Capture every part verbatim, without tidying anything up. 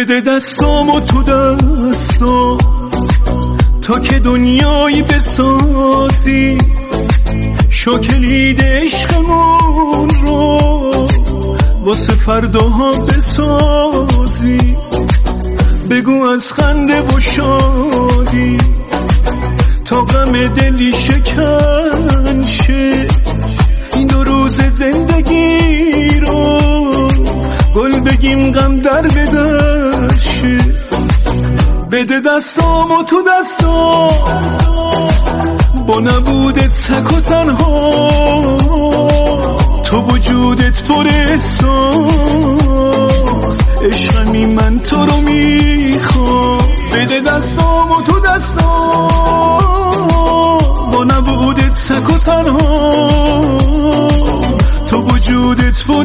بده دستامو تو دستام تا که دنیایی بسازی، شو کلید عشقمون رو واسه فرداها بسازی. بگو از خنده و شادی تا غم دلی شکن شه، این دو روز زندگی رو گل بگیم غم در بدر شه. بده دستامو تو دستام با نبودت تک و تنها، تو وجودت پر احساس، عشقمی من تو رو میخوام. بده دستامو تو دستام با نبودت تک و تنها، تو وجودت پر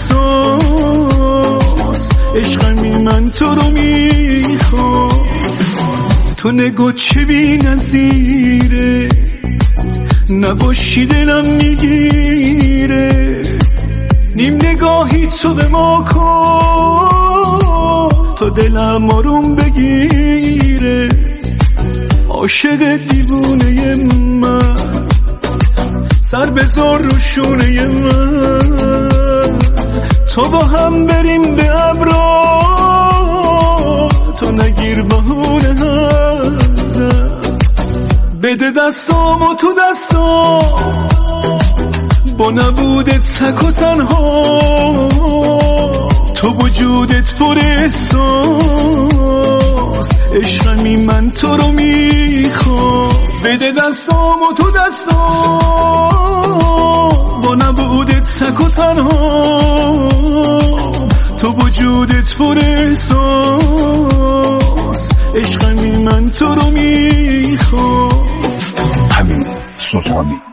احساس، عشقمی من تو رو میخوام. تو نگاه چه بی نظیره، نباشی دلم میگیره، نیم نگاهی تو به ما کن تا دلم آروم بگیره. عاشق دیوونه من، سر بذار رو شونه من، تو با هم بریم به ابرا، تو نگیر بهونه هم. بده دستامو تو دستام با نبودت تک و تنها، تو وجودت پر احساس، عشقمی من تو رو میخوام. بده دستامو تو دستام با نبودت تک و تنها، تو وجودت پر احساس، عشقمی من تو رو میخوام. همین سلطانی.